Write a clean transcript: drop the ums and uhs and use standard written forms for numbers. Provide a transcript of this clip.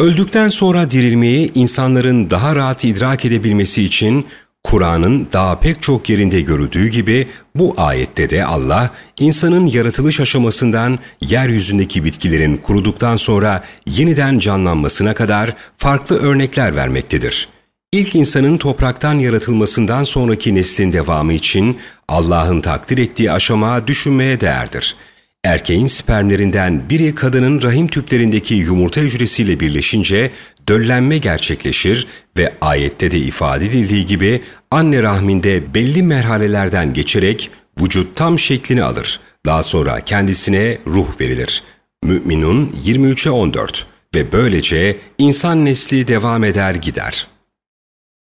Öldükten sonra dirilmeyi insanların daha rahat idrak edebilmesi için Kur'an'ın daha pek çok yerinde görüldüğü gibi bu ayette de Allah, insanın yaratılış aşamasından yeryüzündeki bitkilerin kuruduktan sonra yeniden canlanmasına kadar farklı örnekler vermektedir. İlk insanın topraktan yaratılmasından sonraki neslin devamı için Allah'ın takdir ettiği aşama düşünmeye değerdir. Erkeğin spermlerinden biri kadının rahim tüplerindeki yumurta hücresiyle birleşince döllenme gerçekleşir ve ayette de ifade edildiği gibi anne rahminde belli merhalelerden geçerek vücut tam şeklini alır. Daha sonra kendisine ruh verilir. Mü'minun 23'e 14 ve böylece insan nesli devam eder gider.